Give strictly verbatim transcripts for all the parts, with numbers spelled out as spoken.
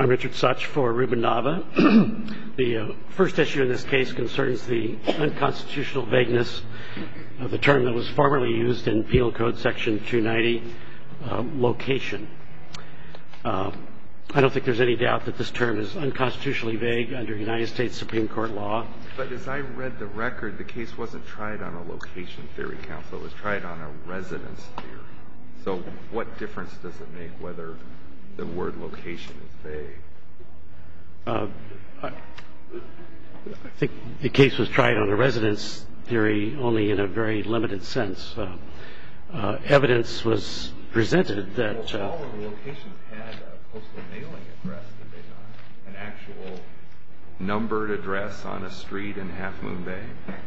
I'm Richard Such for Ruben Nava. The uh, first issue in this case concerns the unconstitutional vagueness of the term that was formerly used in Penal Code Section two ninety, uh, location. Uh, I don't think there's any doubt that this term is unconstitutionally vague under United States Supreme Court law. But as I read the record, the case wasn't tried on a location theory, counsel. It was tried on a residence theory. So what difference does it make whether the word location is vague? Uh, I, I think the case was tried on a residence theory only in a very limited sense. Uh, uh, evidence was presented that... Well, all of the locations had a postal mailing address, did they not? An actual numbered address on a street in Half Moon Bay?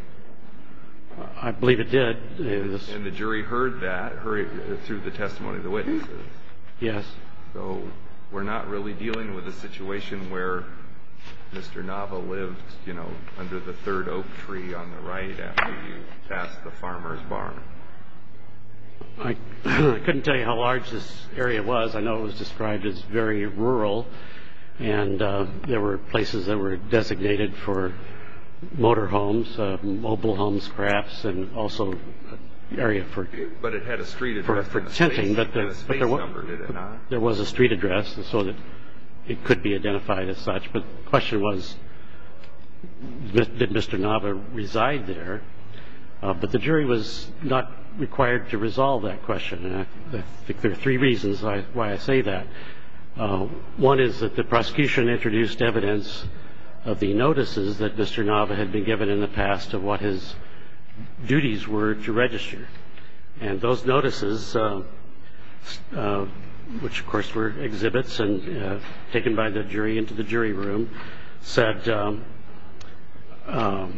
I believe it did. It was, and the jury heard that heard through the testimony of the witnesses. Yes. So we're not really dealing with a situation where Mister Nava lived, you know, under the third oak tree on the right after you passed the farmer's barn. I, I couldn't tell you how large this area was. I know it was described as very rural, and uh, there were places that were designated for motor homes, uh, mobile homes perhaps, and also an area for... But it had a street address for, for and a tenting, space, but, the, and a space but there, was, number, did it not? There was a street address so that it could be identified as such, but the question was, did Mister Nava reside there? Uh, but the jury was not required to resolve that question, and I, I think there are three reasons why, why I say that. Uh, one is that the prosecution introduced evidence of the notices that Mister Nava had been given in the past of what his duties were to register. And those notices, uh, uh, which of course were exhibits and uh, taken by the jury into the jury room, said, um, um,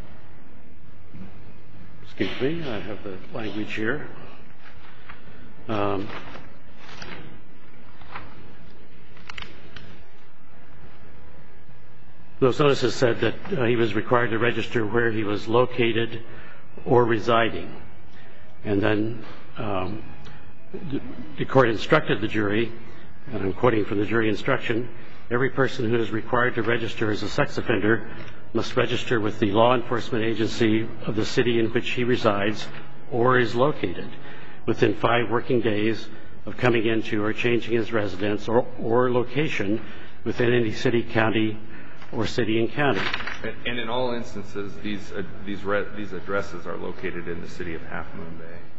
excuse me, I have the language here. Um, Those notices said that uh, he was required to register where he was located or residing. And then um, the court instructed the jury, and I'm quoting from the jury instruction, every person who is required to register as a sex offender must register with the law enforcement agency of the city in which he resides or is located within five working days of coming into or changing his residence or, or location within any city, county, or city and county. And, and in all instances, these uh, these re- these addresses are located in the city of Half Moon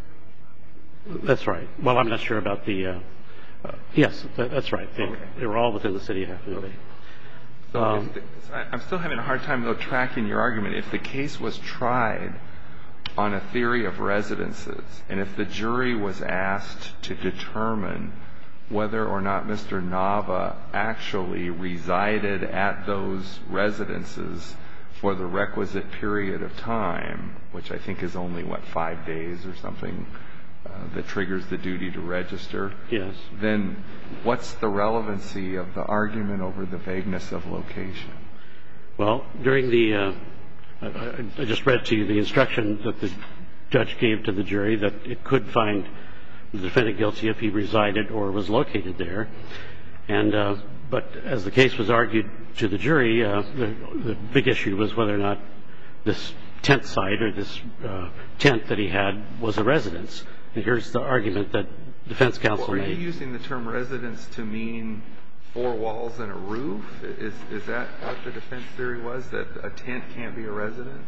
Bay. That's right. Well, I'm not sure about the. Uh, uh, yes, that, that's right. They, okay. they were all within the city of Half Moon okay. Bay. So um, the, I'm still having a hard time though tracking your argument. If the case was tried on a theory of residences, and if the jury was asked to determine whether or not Mister Nava actually resided at those residences for the requisite period of time, which I think is only, what, five days or something, uh, that triggers the duty to register, yes. Then what's the relevancy of the argument over the vagueness of location? Well, during the, uh, I, I just read to you the instruction that the judge gave to the jury that it could find the defendant guilty if he resided or was located there. And uh, but as the case was argued to the jury, uh, the, the big issue was whether or not this tent site or this uh, tent that he had was a residence. And here's the argument that defense counsel well, are made. Are you using the term residence to mean four walls and a roof? Is, is that what the defense theory was, that a tent can't be a residence?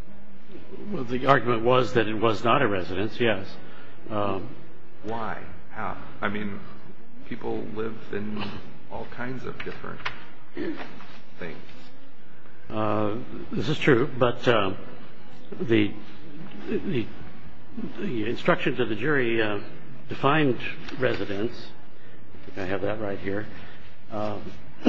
Well, the argument was that it was not a residence, yes. Um, Why? How? I mean, people live in all kinds of different things. Uh, this is true, but uh, the, the the instruction to the jury uh, defined residence. I think I have that right here. Uh,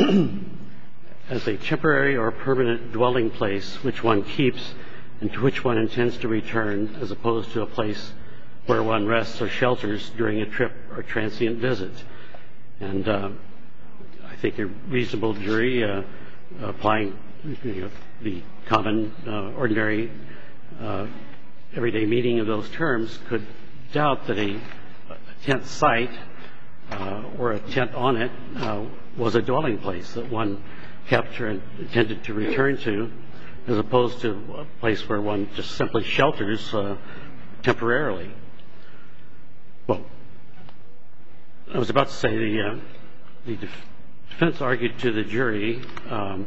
as a temporary or permanent dwelling place which one keeps and to which one intends to return, as opposed to a place where one rests or shelters during a trip or transient visit. And uh, I think a reasonable jury, uh, applying you know, the common, uh, ordinary, uh, everyday meaning of those terms, could doubt that a, a tent site uh, or a tent on it uh, was a dwelling place that one kept or intended to return to, as opposed to a place where one just simply shelters uh, temporarily. Well, I was about to say the uh, the def- defense argued to the jury, um,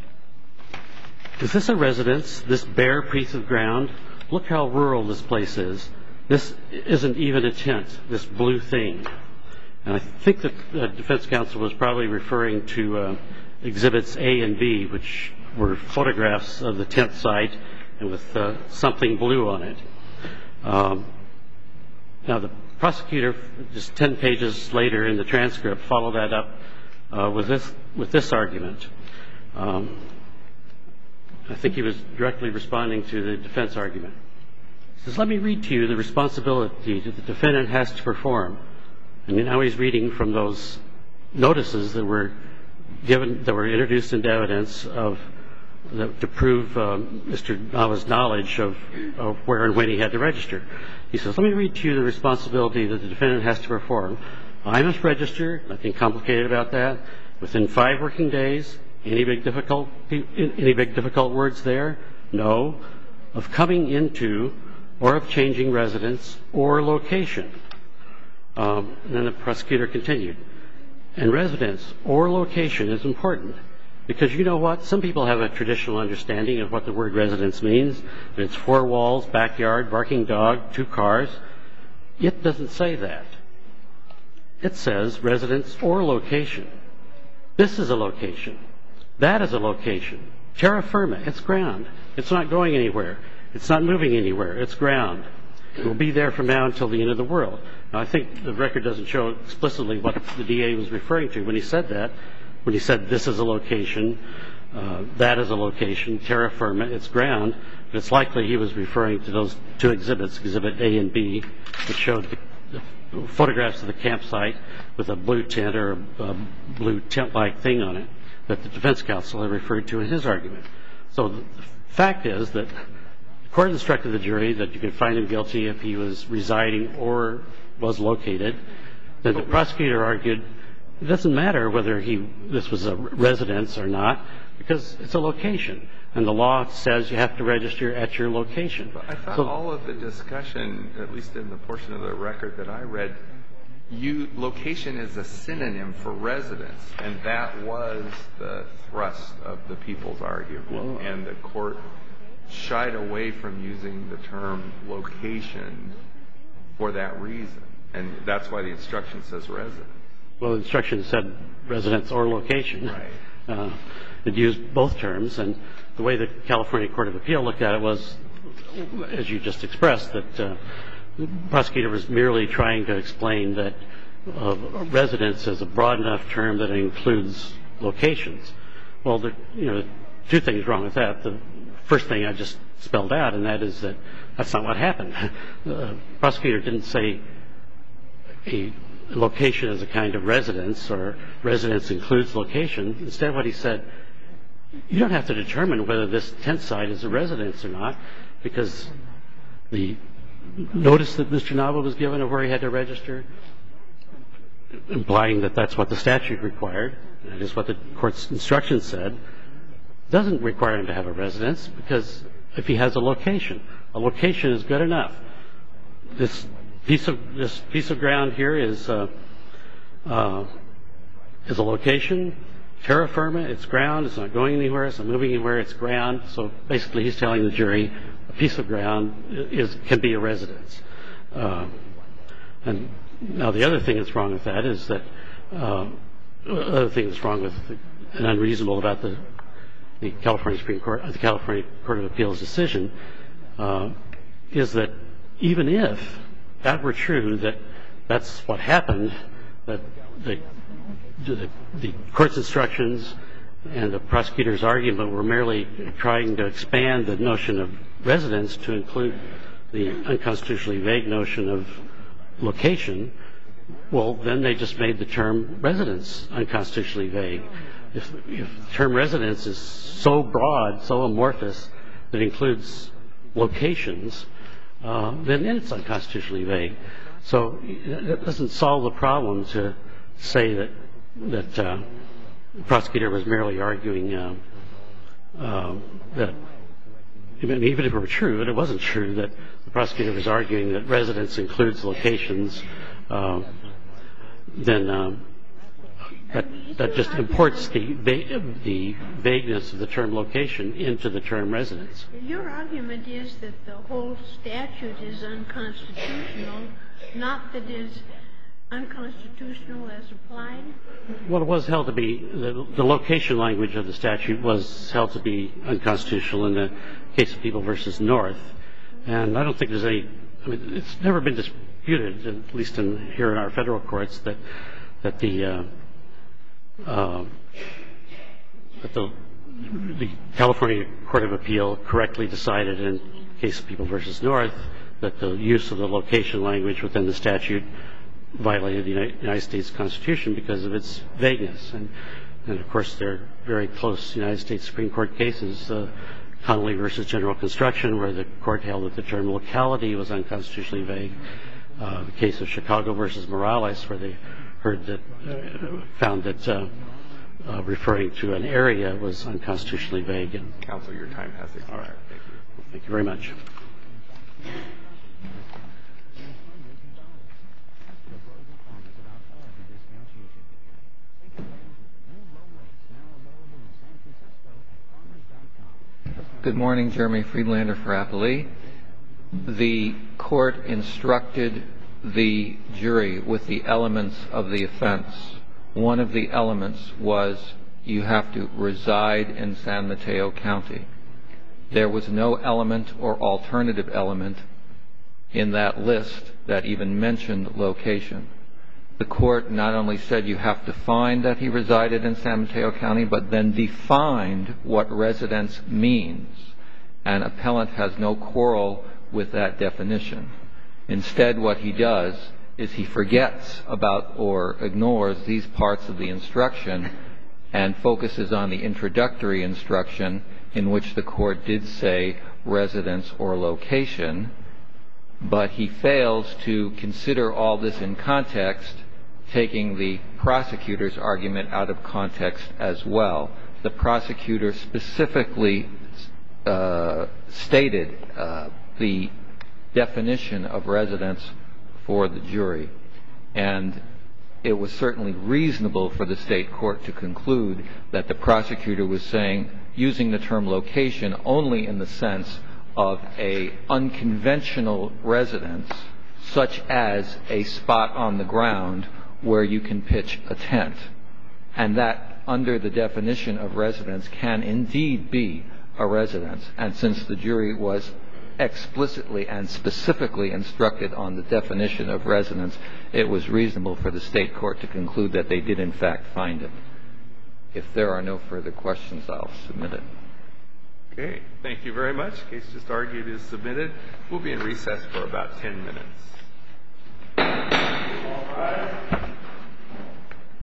is this a residence, this bare piece of ground? Look how rural this place is. This isn't even a tent, this blue thing. And I think that the defense counsel was probably referring to uh, exhibits A and B, which were photographs of the tent site and with uh, something blue on it. Um, now, the prosecutor, just ten pages later in the transcript, followed that up uh, with this with this argument. Um, I think he was directly responding to the defense argument. He says, let me read to you the responsibility that the defendant has to perform. And now he's reading from those notices that were given, that were introduced into evidence of the, to prove um, Mister Nava's knowledge of, of where and when he had to register. He says, let me read to you the responsibility that the defendant has to perform. I must register, nothing complicated about that, within five working days. Any big difficult, any big difficult words there? No. Of coming into or of changing residence or location. Um, and then the prosecutor continued. And residence or location is important because you know what? Some people have a traditional understanding of what the word residence means. It's four walls, backyard, barking dog, two cars. It doesn't say that. It says residence or location. This is a location. That is a location. Terra firma, it's ground. It's not going anywhere. It's not moving anywhere. It's ground. It will be there from now until the end of the world. Now, I think the record doesn't show explicitly what the D A was referring to when he said that. When he said this is a location, uh, that is a location, terra firma, it's ground. But it's likely he was referring to those two exhibits, Exhibit A and B, which showed the, the photographs of the campsite with a blue tent or a, a blue tent-like thing on it that the defense counsel had referred to in his argument. So the fact is that the court instructed the jury that you could find him guilty if he was residing or was located. Then the prosecutor argued it doesn't matter whether he this was a residence or not because it's a location. And the law says you have to register at your location. But I thought so, all of the discussion, at least in the portion of the record that I read, You, location is a synonym for residence, and that was the thrust of the people's argument. Well, and the court shied away from using the term location for that reason, and that's why the instruction says residence. Well, the instruction said residence or location. Right. Uh, it used both terms, and the way the California Court of Appeal looked at it was, as you just expressed, that uh, the prosecutor was merely trying to explain that uh, residence is a broad enough term that it includes locations. Well, there, you know, two things wrong with that. The first thing I just spelled out, and that is that that's not what happened. The prosecutor didn't say a location is a kind of residence or residence includes location. Instead, what he said, you don't have to determine whether this tent site is a residence or not because the notice that Mister Nava was given of where he had to register, implying that that's what the statute required, that is what the court's instruction said, doesn't require him to have a residence because if he has a location, a location is good enough. This piece of this piece of ground here is uh, uh, is a location, terra firma, it's ground, it's not going anywhere, it's not moving anywhere, it's ground. So basically, he's telling the jury a piece of ground is can be a residence. Uh, and now the other thing that's wrong with that is that uh, other thing that's wrong with and unreasonable about the the California Supreme Court, the California Court of Appeals decision uh, is that even if that were true, that that's what happened, that the, the, the court's instructions and the prosecutor's argument were merely trying to expand the notion of residence to include the unconstitutionally vague notion of location, well, then they just made the term residence unconstitutionally vague. If, if the term residence is so broad, so amorphous, that includes locations, uh, then it's unconstitutionally vague. So it doesn't solve the problem to say that that uh, the prosecutor was merely arguing uh, uh, that, even if it were true, and it wasn't true, that the prosecutor was arguing that residence includes locations, uh, then um, that, that just imports the, the vagueness of the term location into the term residence. Your argument is that the whole statute is unconstitutional, not that it's unconstitutional as applied? Well, it was held to be, the, the location language of the statute was held to be unconstitutional in the case of People versus North. And I don't think there's any, I mean, it's never been disputed, at least in, here in our federal courts, that, that the, uh, uh, that the, the California Court of Appeal correctly decided in the case of People versus North that the use of the location language within the statute violated the United States Constitution because of its vagueness. And, and of course, there are very close United States Supreme Court cases, uh, Connolly versus General Construction, where the court held that the term locality was unconstitutionally vague. Uh, the case of Chicago versus Morales, where they heard that, uh, found that uh, uh, referring to an area was unconstitutionally vague. And Counsel, your time has expired. All right. Thank you. Thank you very much. Good morning, Jeremy Friedlander for Applee. The court instructed the jury with the elements of the offense. One of the elements was you have to reside in San Mateo County. There was no element or alternative element in that list that even mentioned location. The court not only said you have to find that he resided in San Mateo County, but then defined what residence means. And appellant has no quarrel with that definition. Instead, what he does is he forgets about or ignores these parts of the instruction and focuses on the introductory instruction in which the court did say residence or location, but he fails to consider all this in context, taking the prosecutor's argument out of context as well. The prosecutor specifically uh, stated uh, the definition of residence for the jury, and it was certainly reasonable for the state court to conclude that the prosecutor was saying, using the term location only in the sense of a unconventional residence, such as a spot on the ground where you can pitch a tent. And that, under the definition of residence, can indeed be a residence. And since the jury was explicitly and specifically instructed on the definition of residence, it was reasonable for the state court to conclude that they did in fact find it. If there are no further questions, I'll submit it. Okay. Thank you very much. Case just argued is submitted. We'll be in recess for about ten minutes. All right.